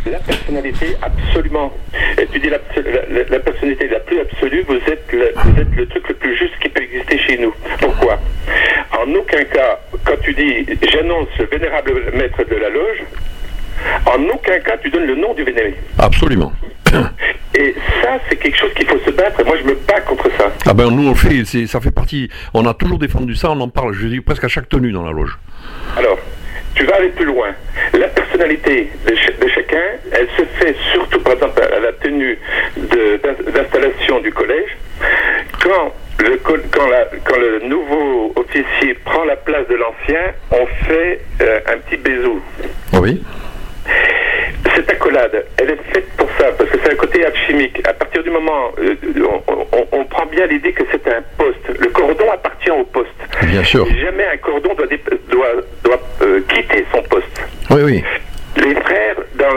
La personnalité, absolument. Et tu dis la personnalité la plus absolue, vous êtes le truc le plus juste qui peut exister chez nous. Pourquoi? En aucun cas, quand tu dis j'annonce le vénérable maître de la loge, en aucun cas tu donnes le nom du vénéré. Absolument. Et ça, c'est quelque chose qu'il faut se battre. Et moi, je me bats contre ça. Ah ben nous on le fait, ça fait partie. On a toujours défendu ça, on en parle, je dis presque à chaque tenue dans la loge. Alors, tu vas aller plus loin. La personnalité de chacun, elle se fait surtout, par exemple, à la tenue d'installation du collège. Quand le nouveau officier prend la place de l'ancien, on fait un petit bisou. Oui. Cette accolade, elle est faite pour ça, parce que c'est un côté alchimique. À partir du moment on prend bien l'idée que c'est un poste. Le cordon appartient au poste. Bien sûr. Et jamais un cordon doit quitter son poste. Oui, oui. Les frères, dans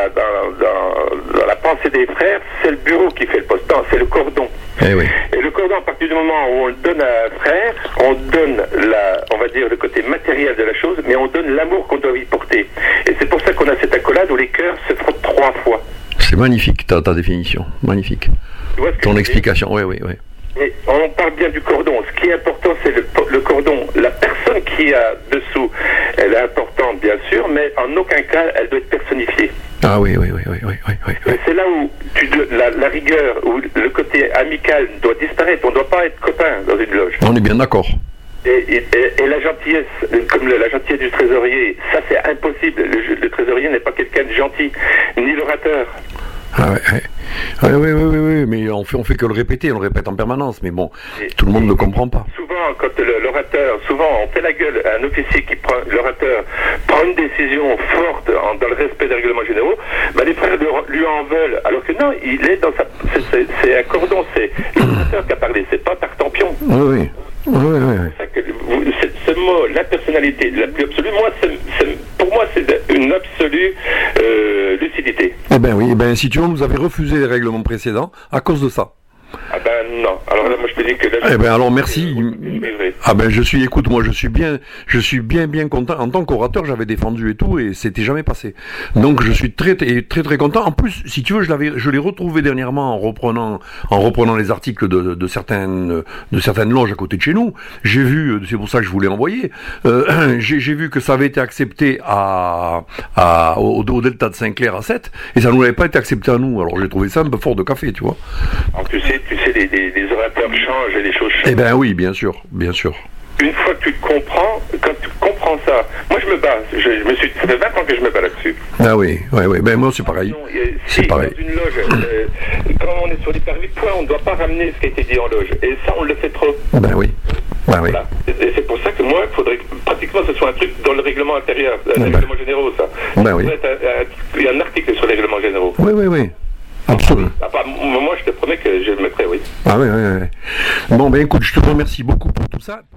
la pensée des frères, c'est le bureau qui fait le poste. Non, c'est le cordon. Eh oui. Et le cordon, à partir du moment où on le donne à un frère, on donne on va dire, le côté matériel de la chose, mais on donne l'amour qu'on doit y porter. Et c'est pour ça qu'on a cette accolade où les cœurs se frottent 3 fois. C'est magnifique ta définition, magnifique. Ton explication, oui, oui, oui. Et on parle bien du cordon. Ce qui est important, c'est le cordon. La personne qui a dessous, elle est importante, bien sûr, mais en aucun cas, elle doit être personnifiée. Ah oui, oui, oui, oui, oui, oui, oui. C'est là où la rigueur, où le côté amical doit disparaître. On ne doit pas être copain dans une loge. On est bien d'accord. Et la gentillesse, comme la gentillesse du trésorier, ça c'est impossible. Le trésorier n'est pas quelqu'un de gentil, ni l'orateur. Ah ouais, oui, mais on fait que le répéter, on le répète en permanence, mais bon, tout le monde ne comprend pas. Souvent, quand l'orateur, on fait la gueule à un officier l'orateur prend une décision forte dans le respect des règlements généraux, les frères lui en veulent, alors que non, il est dans c'est un cordon, c'est l'orateur qui a parlé, c'est pas Tartampion. Oui. Ce mot, la personnalité la plus absolue, pour moi, c'est une absolue lucidité. Eh ben oui, si tu veux, vous avez refusé les règlements précédents à cause de ça. Ah ben non. Alors là, moi je te dis que là, eh ben alors merci. Ah ben écoute, moi je suis bien content. En tant qu'orateur, j'avais défendu et tout, et c'était jamais passé. Donc je suis très content. En plus, si tu veux, je l'ai retrouvé dernièrement en reprenant les articles de certaines loges à côté de chez nous. J'ai vu, c'est pour ça que je voulais envoyer. J'ai vu que ça avait été accepté au Delta de Saint-Clair à 7, et ça nous avait pas été accepté à nous. Alors j'ai trouvé ça un peu fort de café, tu vois. Alors tu sais, les orateurs changent et les choses changent. Eh ben oui, bien sûr. Une fois que tu comprends, quand tu comprends ça, moi je me bats, ça fait 20 ans que je me bats là-dessus. Ah oui, ben moi c'est pareil. C'est pareil. Dans une loge, quand on est sur l'hypervie de points, on ne doit pas ramener ce qui a été dit en loge. Et ça, on le fait trop. Ben oui. Voilà. Et c'est pour ça que moi, il faudrait que pratiquement ce soit un truc dans le règlement intérieur, les règlements généraux, ça. Ben oui. Il y a un article sur les règlements généraux. Oui. Absolument. Moi, je te promets que je le mettrai, oui. Ah oui. Bon, écoute, je te remercie beaucoup pour tout ça.